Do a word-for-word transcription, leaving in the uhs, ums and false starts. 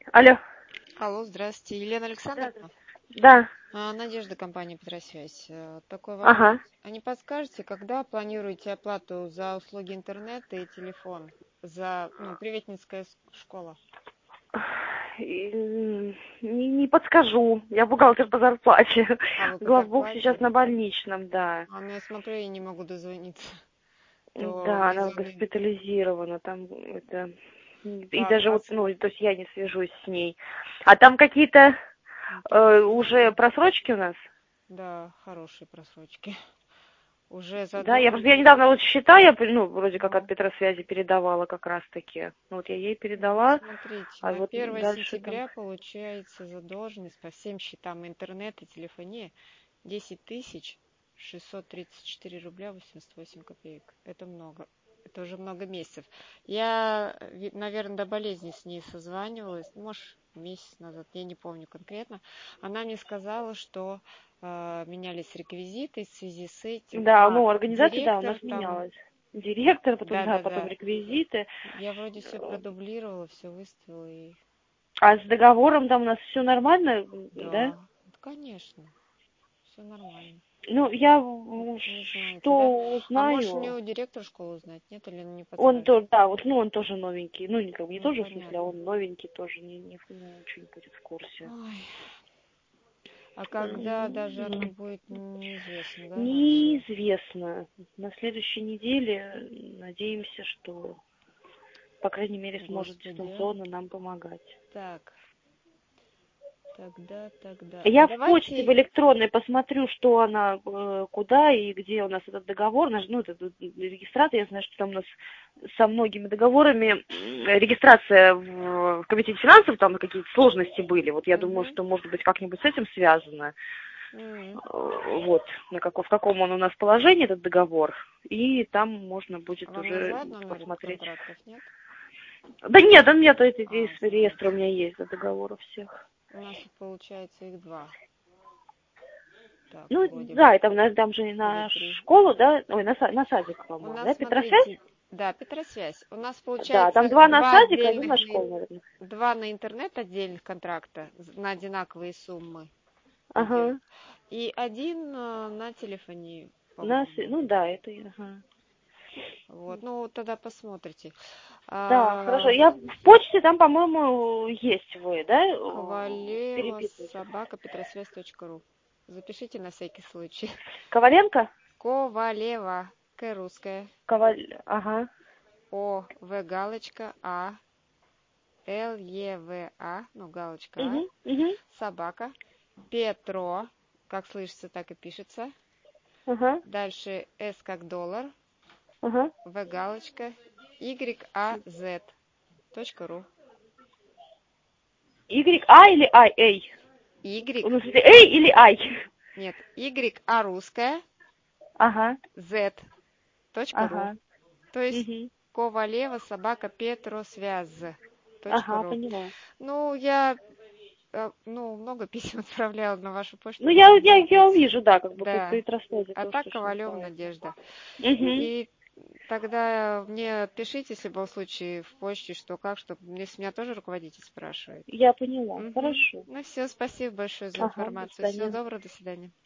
Алло. Алло, здравствуйте. Елена Да, Александровна? да. А, Надежда, компания Петросвязь. Э, Такой вопрос. Ага. А не подскажете, когда планируете оплату за услуги интернета и телефон? За, ну, Приветницкая с- школа. И, м, Не, не подскажу. Я бухгалтер по зарплате. А, вы по Главбух сейчас зарплате? на больничном, да. А, ну я смотрю, я не могу дозвониться. То Да, не она звоны. госпитализирована. Там это... И Так, даже а вот, с- ну, то есть я не свяжусь с ней. А там какие-то э, уже интересно. просрочки у нас? Да, хорошие просрочки. Уже Да, я просто я задолженность. недавно вот счета, я, ну, вроде как от Ну, Петросвязи передавала как раз таки. Ну, вот я ей ну, передала, смотрите, а на вот первое дальше там... сентября получается задолженность по всем счетам интернет и телефонии десять тысяч шестьсот тридцать четыре рубля восемьдесят восемь копеек. Это много. Это уже много месяцев. Я, наверное, до болезни с ней созванивалась, ну, может, месяц назад, я не помню конкретно. Она мне сказала, что э, менялись реквизиты в связи с этим. Да, А, ну, организация, да, у нас директор там, менялась. Директор, потом, да, потом да-да-да. реквизиты. Я вроде все Э, продублировала, все выставила и А с договором там у нас все нормально, да? да, конечно, все нормально. Ну, я Н- м, Не знаете, да? что А можешь мне узнаю, у директора школы узнать, нет, или не он подскажет? тоже, да, вот, ну, он тоже новенький. Ну, не, как бы не Ну, тоже, в смысле, а понятно. он новенький тоже, не, не, не очень будет в курсе. Ой, а когда даже оно М, будет, неизвестно, да, вообще? Неизвестно. На следующей неделе надеемся, что, по крайней мере, сможет Господи, а? дистанционно нам помогать. Так, тогда, тогда. А Я в почте в давайте, электронной посмотрю, что она, э, куда и где у нас этот договор. Наш- Ну, этот, этот регистратор, я знаю, что там у нас со многими договорами м, регистрация в, в комитете финансов, там какие-то сложности были. Вот я думаю, угу, что, может быть, как-нибудь с этим связано. Э, Вот, на како- в каком он у нас положении, этот договор. И там можно будет вам уже называют номер посмотреть. контрактов, нет? Да нет, да нет, эти из А, реестра у знаете. меня есть, до договоров всех. У нас тут получается их два. Так, Ну, вроде бы. да, это у нас там же Или на три. школу, да, ой, на, са- на садик, У по-моему, нас, да, Петросвязь? смотрите, да, Петросвязь. У нас Да, там получается два на два садик, один отдельных на на, ин- школу, наверное. два на интернет отдельных контракта з- на одинаковые суммы идет. Ага, И один э, на телефонии, на, с- по-моему. ну да, это, ага. Вот, ну вот тогда посмотрите. Да, хорошо, А, я в почте там, по-моему, есть вы, да, э, Ковалева переписываете. собака петросвязь точка ру. Запишите на всякий случай. Коваленко? Ковалева, К русская, Коваль, ага, О, В галочка, А, Л, Е, В, А, ну галочка А, угу, угу, собака, Петро, как слышится, так и пишется. ага, Дальше С как доллар, ага. В галочка, Y, А, Z, точка ру. Y, А или I, A? Y, Ну, в смысле, A или I? нет, Y, А русская, Ага, Z, точка ру. ага, То есть угу, Ковалева, собака, Петро, связь, точка ага, ру. поняла. Ну, я, э, ну, много писем отправляла на вашу почту, Ну, я, думаю, я, может я быть, увижу, да, как бы по, по да. Петросвязи А то, так что Ковалева шлифовается. Надежда. Угу. И тогда мне пишите, если был случай в почте, что как, что если меня тоже руководитель спрашивает. Я поняла. Угу. Хорошо. Ну все, спасибо большое за Ага, до информацию. Всего свидания. доброго, до свидания.